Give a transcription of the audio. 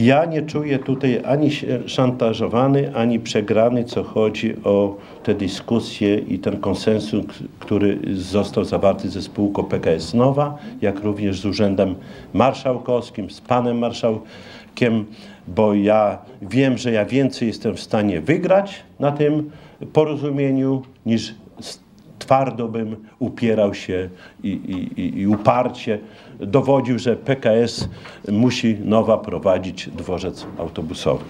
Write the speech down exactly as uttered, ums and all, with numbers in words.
Ja nie czuję tutaj ani się szantażowany, ani przegrany, co chodzi o te dyskusje i ten konsensus, który został zawarty ze spółką P K S Nowa, jak również z Urzędem Marszałkowskim, z panem marszałkiem, bo ja wiem, że ja więcej jestem w stanie wygrać na tym porozumieniu, niż twardo bym upierał się i, i, i uparcie dowodził, że P K S musi Nowa prowadzić dworzec autobusowy.